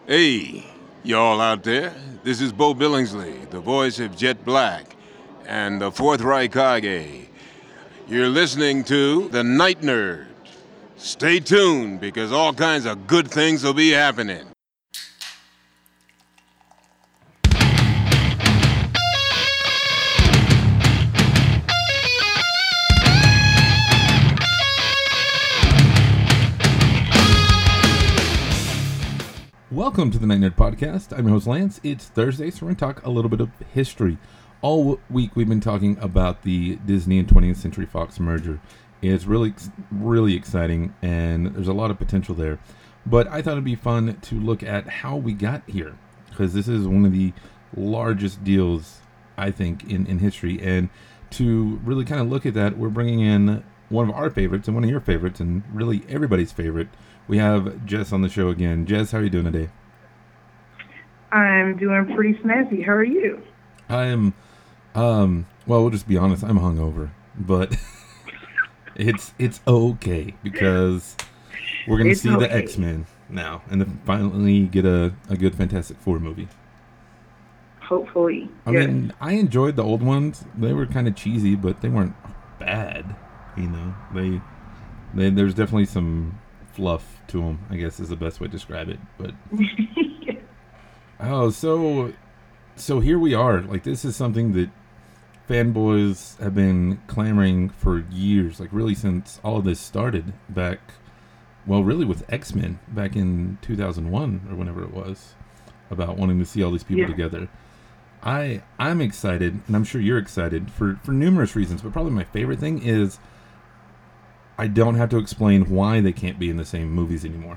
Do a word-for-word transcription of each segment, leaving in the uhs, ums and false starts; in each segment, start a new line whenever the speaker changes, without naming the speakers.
Hey, y'all out there. This is Bo Billingsley, the voice of Jet Black and the Fourth Reich Kage. You're listening to The Night Nerd. Stay tuned because all kinds of good things will be happening.
Welcome to the Night Nerd Podcast. I'm your host Lance. It's Thursday, so we're going to talk a little bit of history. All w- week we've been talking about the Disney and twentieth Century Fox merger. It's really, really exciting, and there's a lot of potential there. But I thought it'd be fun to look at how we got here, because this is one of the largest deals, I think, in, in history. And to really kind of look at that, we're bringing in one of our favorites and one of your favorites, and really everybody's favorite. We have Jess on the show again. Jess, how are you doing today?
I'm doing pretty snazzy. How are you?
I am, um, well, we'll just be honest. I'm hungover, but it's it's okay because we're gonna
It's
see the
okay.
X-Men now and then finally get a, a good Fantastic Four movie.
Hopefully.
I
yes.
mean, I enjoyed the old ones. They were kind of cheesy, but they weren't bad. You know, they, they there's definitely some fluff to them, I guess is the best way to describe it. But oh, so so here we are. Like, this is something that fanboys have been clamoring for years, like really since all of this started back, well, really with X-Men back in two thousand one or whenever it was, about wanting to see all these people
Yeah.
together. I I'm excited, and I'm sure you're excited for for numerous reasons, but probably my favorite thing is I don't have to explain why they can't be in the same movies anymore.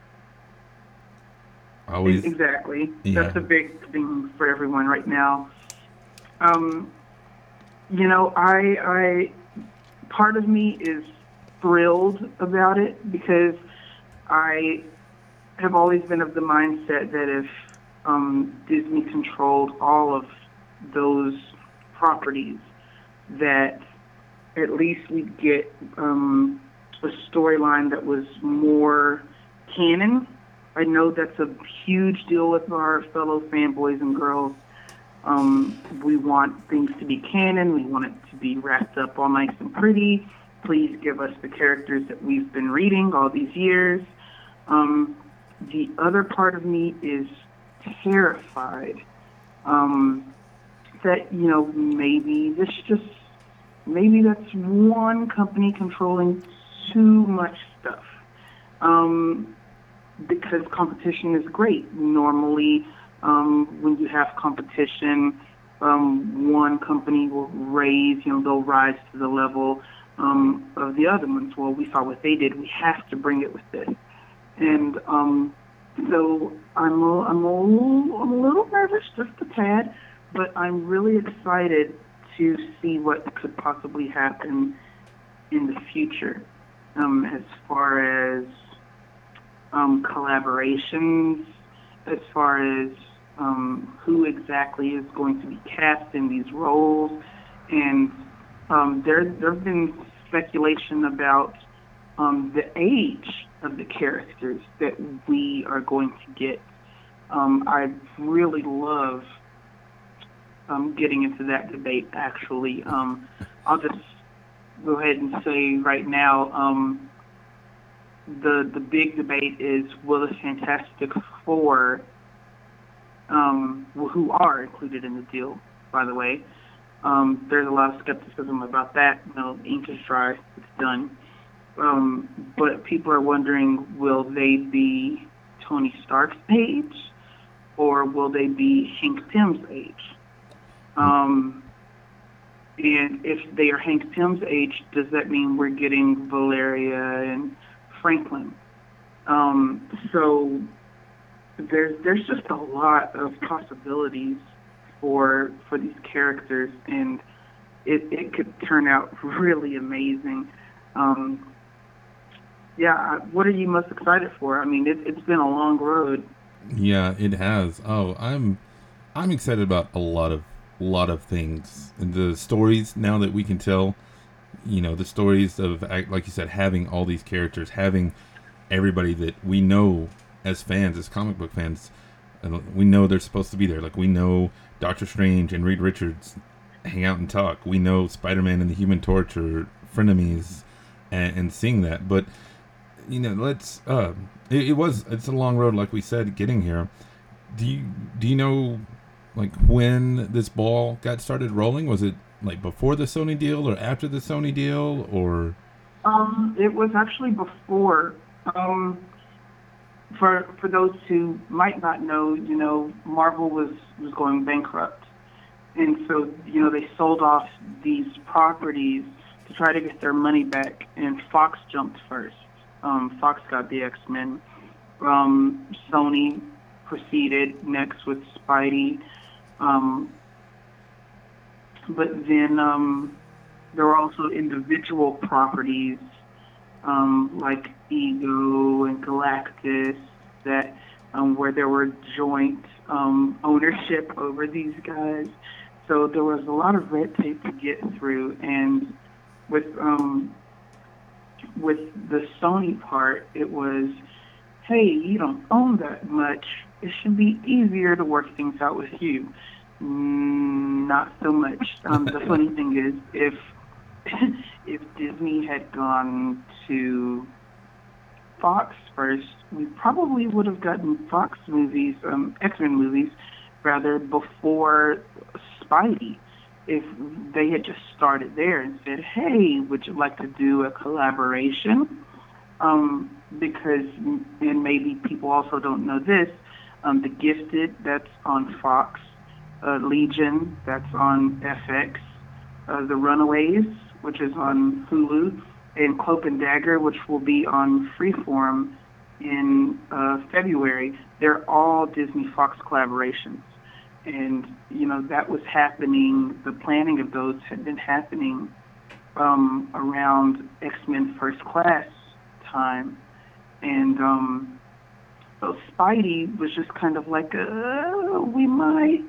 I always,
exactly.
yeah.
That's a big thing for everyone right now. Um, you know, I, I, part of me is thrilled about it because I have always been of the mindset that if um, Disney controlled all of those properties, that at least we'd get um, a storyline that was more canon. I know that's a huge deal with our fellow fanboys and girls. Um, we want things to be canon. We want it to be wrapped up all nice and pretty. Please give us the characters that we've been reading all these years. Um, the other part of me is terrified um, that, you know, maybe this just Maybe that's one company controlling too much stuff. Um, because competition is great. Normally, um, when you have competition, um, one company will raise, you know, they'll rise to the level um, of the other ones. Well, we saw what they did. We have to bring it with this. And um, so I'm a, I'm, a little, I'm a little nervous, just a tad, but I'm really excited to see what could possibly happen in the future um, as far as um, collaborations, as far as um, who exactly is going to be cast in these roles. And um, there there have been speculation about um, the age of the characters that we are going to get. Um, I really love Um, getting into that debate, actually. Um, I'll just go ahead and say right now, um, the the big debate is, will the Fantastic Four, um, who are included in the deal, by the way, um, there's a lot of skepticism about that. You know, ink is dry, it's done. Um, but people are wondering, will they be Tony Stark's age, or will they be Hank Pym's age? Um, and if they are Hank Pym's age, does that mean we're getting Valeria and Franklin? Um, so there's there's just a lot of possibilities for for these characters, and it, it could turn out really amazing. Um, yeah, what are you most excited for? I mean, it, it's been a long road.
Yeah, it has. Oh, I'm I'm excited about a lot of lot of things. And the stories now that we can tell, you know, the stories of, like you said, having all these characters, having everybody that we know as fans, as comic book fans, we know they're supposed to be there. Like, we know Doctor Strange and Reed Richards hang out and talk. We know Spider-Man and the Human Torch are frenemies, and, and seeing that. But, you know, let's, uh, it, it was, it's a long road, like we said, getting here. Do you, do you know, like, when this ball got started rolling? Was it, like, before the Sony deal or after the Sony deal, or?
Um, it was actually before. Um, for for those who might not know, you know, Marvel was, was going bankrupt. And so, you know, they sold off these properties to try to get their money back, and Fox jumped first. Um, Fox got the X-Men. Um, Sony proceeded next with Spidey. Um, but then um, there were also individual properties um, like Ego and Galactus that um, where there were joint um, ownership over these guys. So there was a lot of red tape to get through, and with um, with the Sony part, it was, hey, you don't own that much. It should be easier to work things out with you. Mm, not so much. Um, the funny thing is, if if Disney had gone to Fox first, we probably would have gotten Fox movies, um, X-Men movies, rather, before Spidey. If they had just started there and said, hey, would you like to do a collaboration? Um, because, and maybe people also don't know this, um, The Gifted, that's on Fox. Uh, Legion, that's on F X. Uh, The Runaways, which is on Hulu. And Cloak and Dagger, which will be on Freeform in uh, February. They're all Disney Fox collaborations. And, you know, that was happening, the planning of those had been happening um, around X-Men First Class time. And um, so Spidey was just kind of like, uh, we might,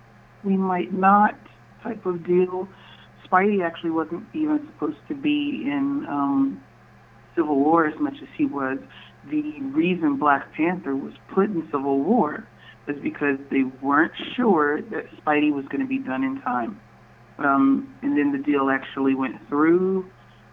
we might not type of deal. Spidey actually wasn't even supposed to be in um, Civil War as much as he was. The reason Black Panther was put in Civil War was because they weren't sure that Spidey was going to be done in time. Um, and then the deal actually went through.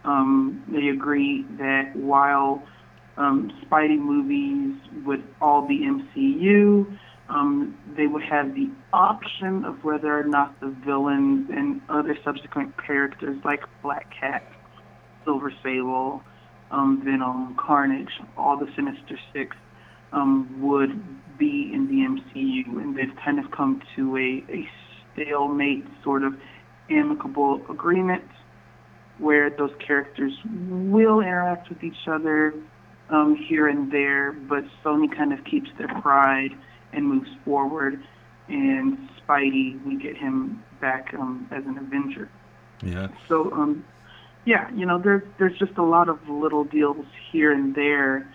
Um, they agreed that while um, Spidey movies would all be M C U, um, they would have the option of whether or not the villains and other subsequent characters like Black Cat, Silver Sable, um, Venom, Carnage, all the Sinister Six, um, would be in the M C U, and they've kind of come to a, a stalemate sort of amicable agreement where those characters will interact with each other um, here and there, but Sony kind of keeps their pride and moves forward, and Spidey, we get him back um, as an Avenger.
Yeah.
So, um, yeah, you know, there's there's just a lot of little deals here and there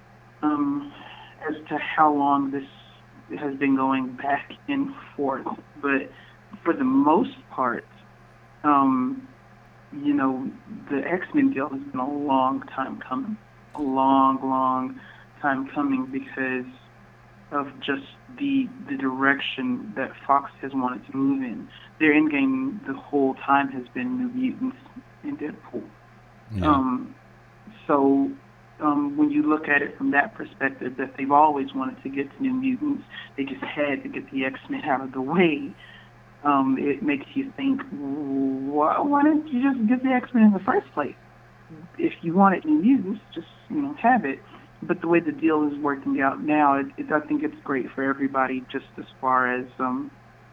um, as to how long this has been going back and forth. But for the most part, um, you know, the X-Men deal has been a long time coming, a long, long time coming because of just the the direction that Fox has wanted to move in. Their end game the whole time has been New Mutants and Deadpool.
Yeah.
Um, so um, when you look at it from that perspective, that they've always wanted to get to New Mutants, they just had to get the X-Men out of the way. Um, it makes you think, why, why didn't you just get the X-Men in the first place? If you wanted New Mutants, just, you know, have it. But the way the deal is working out now, it, it, I think it's great for everybody, just as far as um,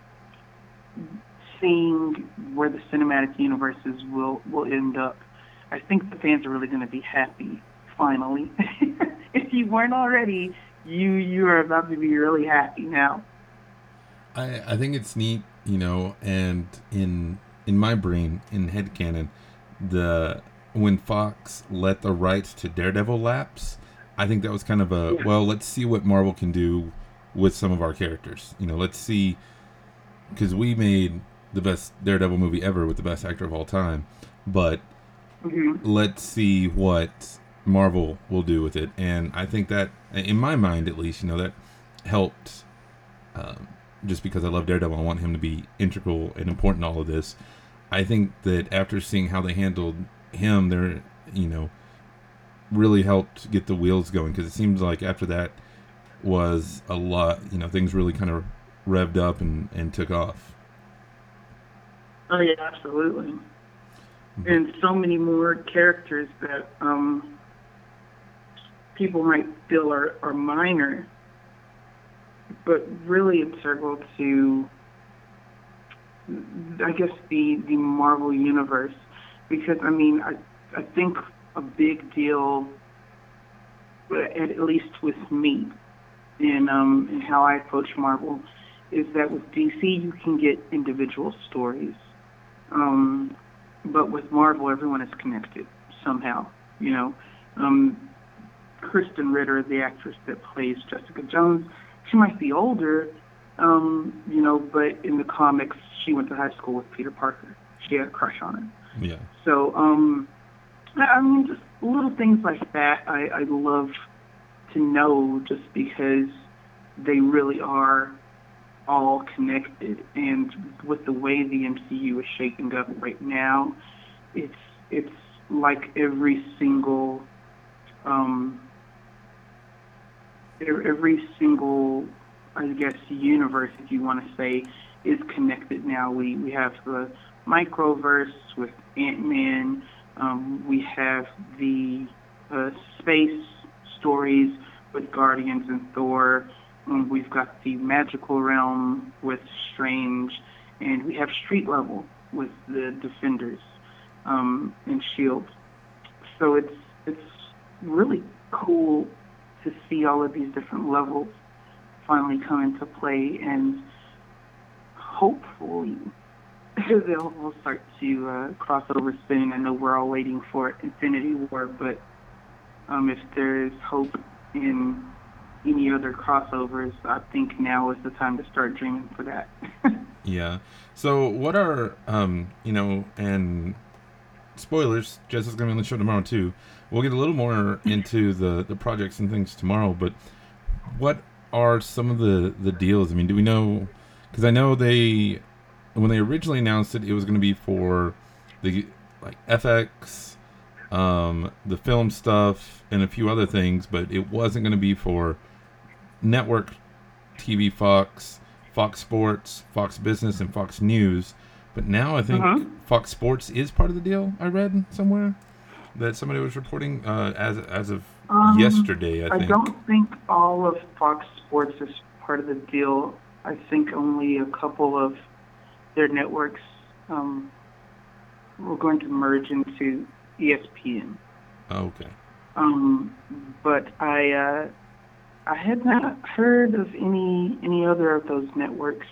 seeing where the cinematic universes will, will end up. I think the fans are really going to be happy, finally. If you weren't already, you you are about to be really happy now.
I, I think it's neat, you know, and in in my brain, in headcanon, the when Fox let the rights to Daredevil lapse, I think that was kind of a, yeah. well, let's see what Marvel can do with some of our characters. You know, let's see, because we made the best Daredevil movie ever with the best actor of all time, but mm-hmm. let's see what Marvel will do with it, and I think that, in my mind at least, you know, that helped. Um, just because I love Daredevil, I want him to be integral and important in all of this. I think that after seeing how they handled him, they're, you know, really helped get the wheels going, because it seems like after that was a lot, you know, things really kind of revved up and, and took off.
Oh yeah, absolutely. And so many more characters that um, people might feel are, are minor, but really integral to, I guess, the, the Marvel Universe. Because, I mean, I, I think a big deal, at least with me, and, um, and how I approach Marvel, is that with D C you can get individual stories. Um, but with Marvel, everyone is connected somehow, you know. Um, Kristen Ritter, the actress that plays Jessica Jones, she might be older, um, you know, but in the comics, she went to high school with Peter Parker. She had a crush on him.
Yeah.
So, um, I mean, just little things like that I, I love to know, just because they really are all connected. And with the way the M C U is shaping up right now, it's it's like every single um, every single, I guess, universe, if you want to say, is connected now. We we have the microverse with Ant-Man. Um, we have the uh, space stories with Guardians and Thor. Um, we've got the magical realm with Strange, and we have street level with the Defenders um, and Shield. So it's it's really cool to see all of these different levels finally come into play, and hopefully they'll will start to uh, cross over soon. I know we're all waiting for Infinity War, but um, if there's hope in any other crossovers, I think now is the time to start dreaming for that.
Yeah. So what are, um, you know, and spoilers, Jess is going to be on the show tomorrow too. We'll get a little more into the, the projects and things tomorrow, but what are some of the, the deals? I mean, do we know, because I know they, when they originally announced it, it was going to be for the, like, F X, um, the film stuff, and a few other things, but it wasn't going to be for network T V Fox, Fox Sports, Fox Business, and Fox News. But now I think
uh-huh.
Fox Sports is part of the deal. I read somewhere that somebody was reporting uh, as as of
um,
yesterday, I think.
I don't think all of Fox Sports is part of the deal. I think only a couple of their networks um, were going to merge into E S P N.
Oh, okay.
Um, but I uh, I had not heard of any any other of those networks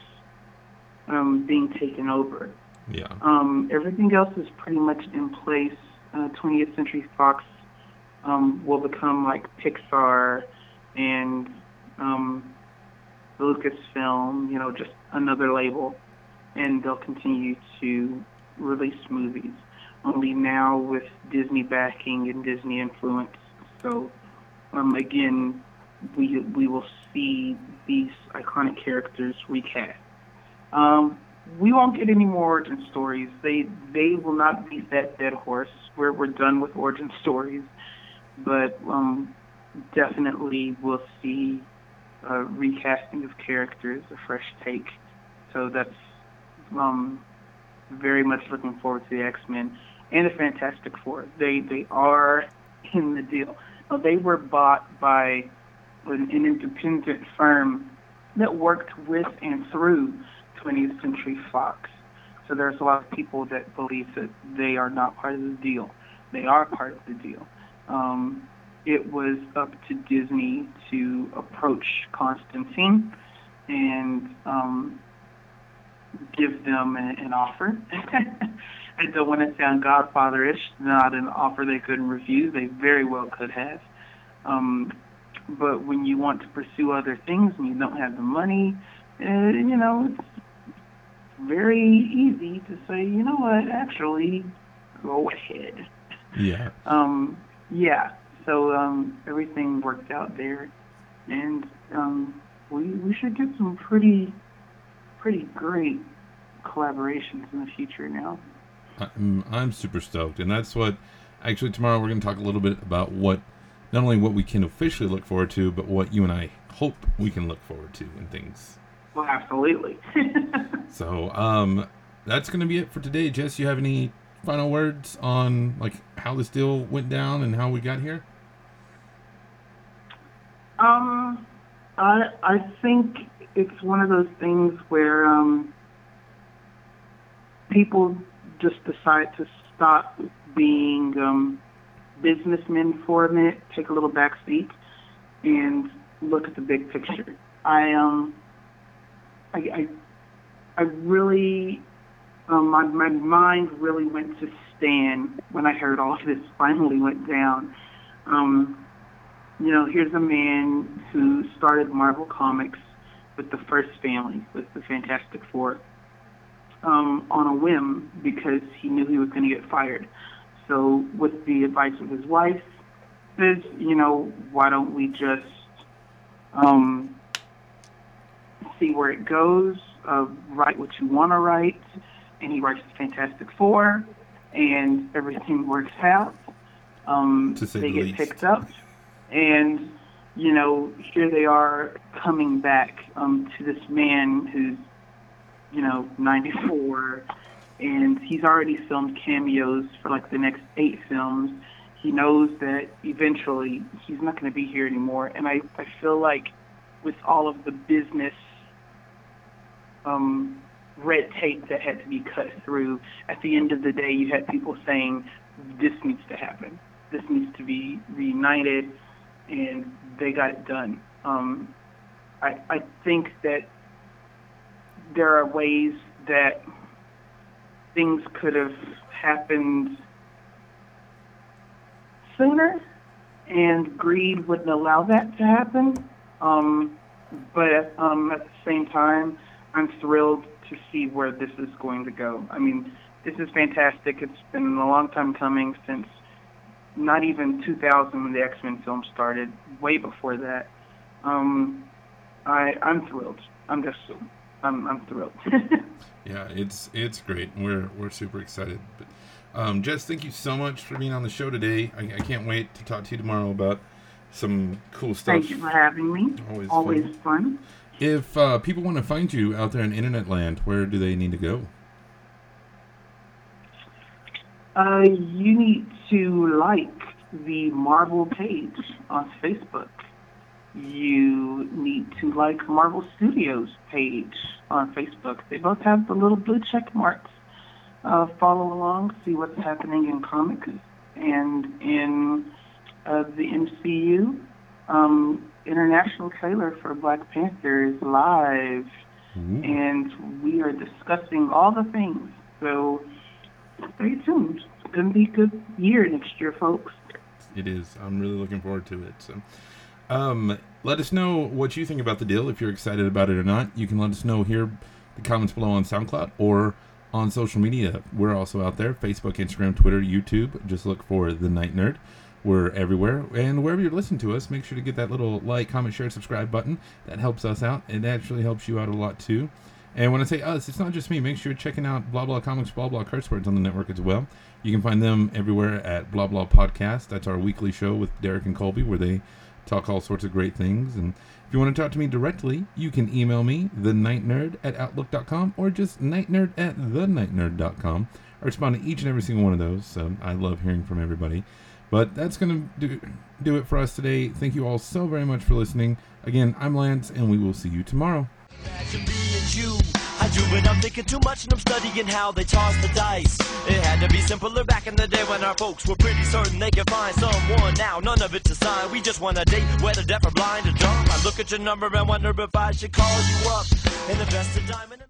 um, being taken over.
Yeah.
Um, everything else is pretty much in place. Uh, twentieth Century Fox um, will become like Pixar and um, Lucasfilm, you know, just another label, and they'll continue to release movies. Only now with Disney backing and Disney influence. So um, again, we we will see these iconic characters recast. Um, we won't get any more origin stories. They they will not beat that dead horse. We're we're done with origin stories, but um, definitely we'll see a recasting of characters, a fresh take. So that's um, very much looking forward to the X-Men and the Fantastic Four. They they are in the deal. Now, they were bought by an, an independent firm that worked with and through twentieth Century Fox. So there's a lot of people that believe that they are not part of the deal. They are part of the deal. Um, it was up to Disney to approach Constantine and um, give them a, an offer. I don't want to sound Godfather-ish, not an offer they couldn't refuse. They very well could have. Um, but when you want to pursue other things and you don't have the money, uh, you know, it's very easy to say, you know what, actually, go ahead.
Yeah.
Um, yeah. so um, everything worked out there, and um, we we should get some pretty pretty great collaborations in the future now.
I'm, I'm super stoked, and that's what actually tomorrow we're going to talk a little bit about what not only what we can officially look forward to, but what you and I hope we can look forward to and things.
Well, absolutely.
So um, that's going to be it for today. Jess, you have any final words on like how this deal went down and how we got here?
Um, I I think it's one of those things where um, people just decide to stop being um, businessmen for a minute, take a little back seat, and look at the big picture. I um, I I, I really, um, my my mind really went to Stan when I heard all of this finally went down. Um, you know, here's a man who started Marvel Comics with the first family, with the Fantastic Four, um, on a whim because he knew he was going to get fired. So with the advice of his wife, says, you know, why don't we just um, see where it goes, uh, write what you want to write, and he writes the Fantastic Four, and everything works out. Um,
To say
they
the
get
least.
picked up, and, you know, here they are coming back um, to this man who's, you know, ninety-four, and he's already filmed cameos for like the next eight films. He knows that eventually he's not going to be here anymore, and I, I feel like with all of the business um, red tape that had to be cut through, at the end of the day you had people saying, this needs to happen. This needs to be reunited, and they got it done. Um, I, I think that there are ways that things could have happened sooner, and greed wouldn't allow that to happen. Um, but um, at the same time, I'm thrilled to see where this is going to go. I mean, this is fantastic. It's been a long time coming, since not even two thousand when the X-Men film started, way before that. Um, I, I'm thrilled. I'm just, I'm, I'm thrilled.
Yeah, it's it's great. We're we're super excited. But um, Jess, thank you so much for being on the show today. I, I can't wait to talk to you tomorrow about some cool stuff.
Thank you for having me.
Always,
Always
fun.
fun.
If uh, people want to find you out there in internet land, where do they need to go?
Uh, you need to like the Marvel page on Facebook. You need to like Marvel Studios page on Facebook. They both have the little blue check marks. Uh, follow along, see what's happening in comics and in uh, the M C U. Um, international trailer for Black Panther is live,
Ooh.
and we are discussing all the things. So stay tuned. It's going to be a good year next year, folks.
It is. I'm really looking forward to it. So, um, let us know what you think about the deal. If you're excited about it or not, you can let us know here, the comments below on SoundCloud or on social media. We're also out there: Facebook, Instagram, Twitter, YouTube. Just look for The Night Nerd. We're everywhere, and wherever you're listening to us, make sure to get that little like, comment, share, subscribe button. That helps us out. It actually helps you out a lot too. And when I say us, it's not just me. Make sure you're checking out Blah Blah Comics, Blah Blah Curse Words on the network as well. You can find them everywhere at Blah Blah Podcast. That's our weekly show with Derek and Colby, where they talk all sorts of great things. And if you want to talk to me directly, you can email me, the night nerd at outlook dot com, or just nightnerd at the night nerd dot com. I respond to each and every single one of those, so I love hearing from everybody. But that's going to do, do it for us today. Thank you all so very much for listening. Again, I'm Lance, and we will see you tomorrow.
Imagine being you. I do, but I'm thinking too much, and I'm studying how they toss the dice. It had to be simpler back in the day when our folks were pretty certain they could find someone. Now none of it's a sign. We just want a date, whether deaf or blind or dumb. I look at your number and wonder if I should call you up and invest a dime in it.